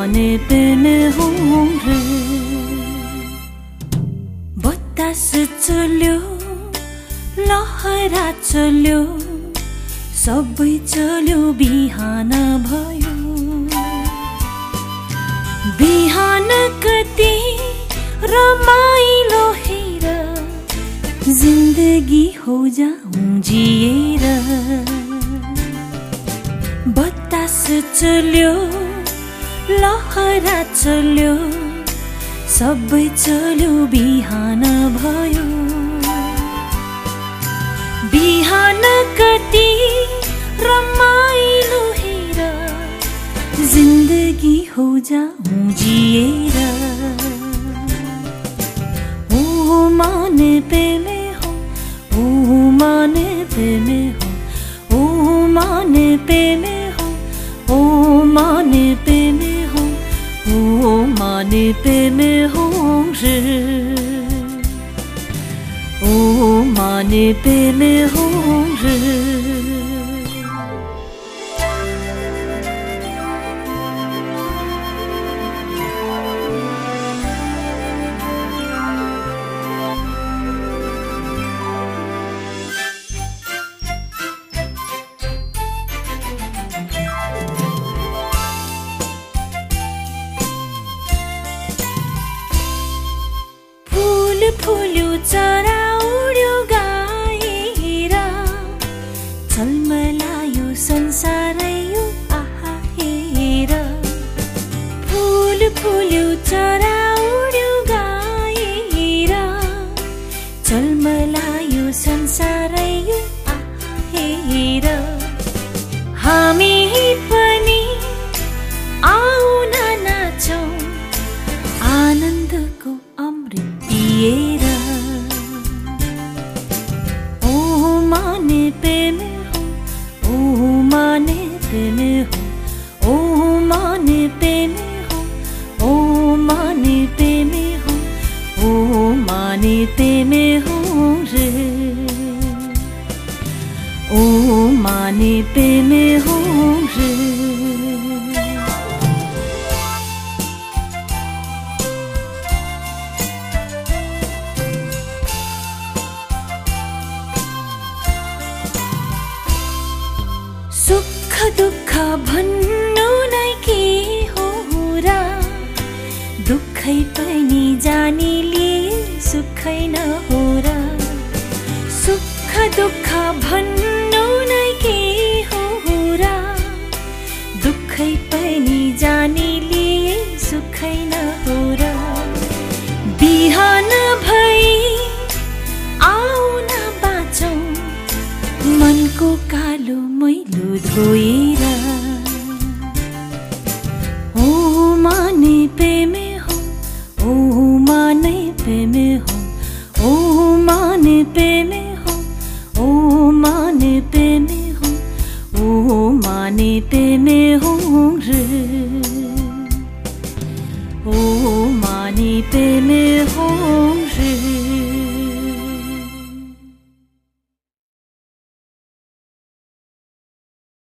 माने पे में हूँ रे बतास चल्यो लहरा चल्यो सबै चल्यो बिहान भयो बिहान कति रमाइलो हेर जिन्दगी हो जाऊं जिएर बतास चल्यो लहरा चल्यो सबै चल्यो बिहान भयो बिहान कति रमाइलो हेर जिन्दगी हो जाऊं जिएर ओ माने पे में हो ओ माने पे में हो ओ माने पे में हो ओ माने पे में हो ओ माने पे में हो रे ओ माने पे में हो रे फुल्यो चरा उड्यो गाएर झलमलायो संसारै यो आहा हेर फुल फुल्यो चरा उड्यो गाएर झलमलायो संसारै यो आहा हेर हामी पनि आउन नाचौं आनन्दको अमृत पिएर ओ माने पे में हो ओ माने पे में हो ओ माने पे में हो ओ माने पे में हो ओ माने पे में हो रे ओ माने पे में हो रे सुख दुःख भन्नु नै के हो र दुःखै पनि जानीले सुखै नहो र सुख दुःख भन्नु नै के हो र दुःखै पनि जानीले सुखै नहो र बिहान भई आउन बाँचौं मनको कालो मैलो धोएर ओ माने पे में हो ओ माने पे में हो ओ माने पे में हो ओ माने पे में हो ओ माने पे में हो रे ओ माने पे में हो